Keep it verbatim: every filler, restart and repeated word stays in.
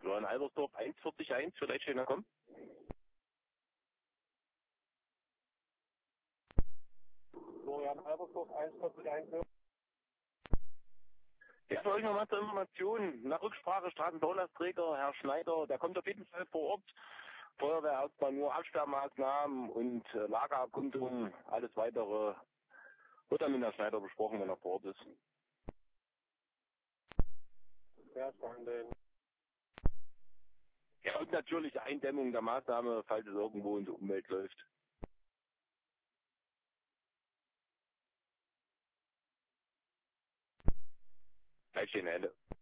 Florian Albersdorf eins vierzig eins für Leitstehender kommen. Florian Albersdorf eins vierzig eins. Ja, für euch nochmal zur Information. Nach Rücksprache Straßenbaulastträger, Herr Schneider, der kommt auf jeden Fall vor Ort. Feuerwehr erstmal nur Absperrmaßnahmen und äh, Lagererkundung. Alles weitere wird dann mit Herrn Schneider besprochen, wenn er vor Ort ist. Verstanden. Ja, und natürlich Eindämmung der Maßnahme, falls es irgendwo in die Umwelt läuft. Leitstehende Ende.